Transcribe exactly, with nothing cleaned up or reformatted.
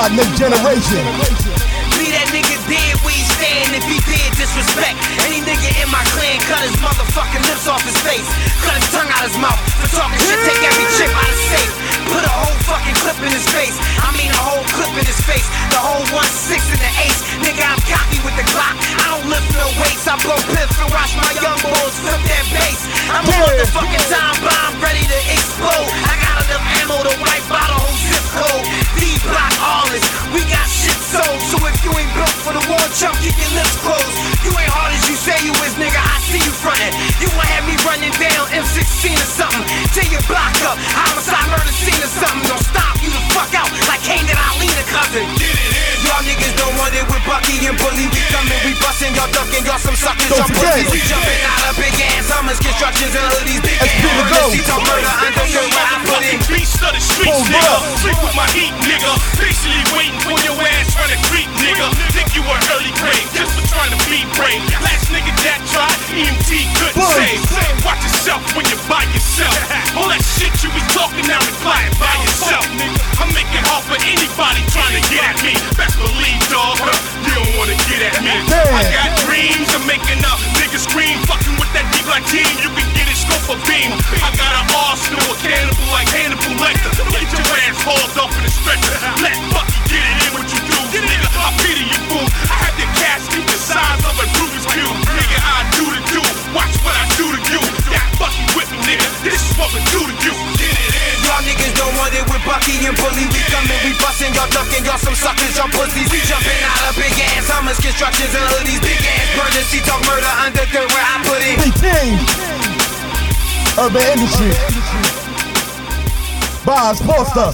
God, next generation. Be that nigga dead where he stand if he did disrespect. Any nigga in my clan cut his motherfucking lips off his face. Cut his tongue out his mouth. For talking shit, take every chip out of safe. Put a whole fucking clip in his face. I mean a whole clip in his face. The whole one six and the ace. Nigga, I'm cocky with the Glock. I don't lift no weights. I blow piff and watch my young bulls flip that bass. I'm a motherfucking time bomb ready to explode. I got enough ammo to wipe out a whole zip code. D-block all this. We got shit sold. So if you ain't built for the war, chump, keep your lips closed. You ain't hard as you say you is, nigga. I see you frontin'. You wanna have me running down M sixteen or something. Tear your block up. Homicide murder scene or something. Don't stop you the fuck out like Kane and Ali the cousin. Get it in. Y'all niggas don't want it with Bucky and Bully. We coming, we bustin', y'all ducking, y'all some suckers. Y'all pussies. We jumping out of big ass Hummers, constructions and hoodies. Big ass murder. She talk murder understood where I put it. Beast of the streets, nigga. Sleep with my heat, nigga. Patiently waiting for your ass trying to creep, nigga. Think you were early grade, just for trying to be brave. Last nigga that tried, E M T couldn't save. Watch yourself when you're by yourself. All that shit you be talking now, reply it by yourself, nigga. I'm making hard for anybody trying to get at me. Best believe, dog, huh? You don't wanna get at me. I got dreams of making up niggas scream. Fucking with that deep black team, you can get it scope of beam. I got an arsenal, a cannibal like Hannibal Lecter. Get your ass hauled off in a stretcher. Let Bucky get it in what you do, nigga. I pity you, fool. I have your casket the size of a Rubik's Cube, nigga. I do to do. Watch what I do to you. Got Bucky with me, nigga. This is what we do to you. Get it in. Y'all niggas don't want it with Bucky and Bully. We coming, we bustin', y'all ducking, y'all some suckers, y'all pussies. We jumping out of big ass Hummers, constructions and hoodies. Big ass burners, she talk murder understood where I put it. Big King, Urban Industry, Boz Poster.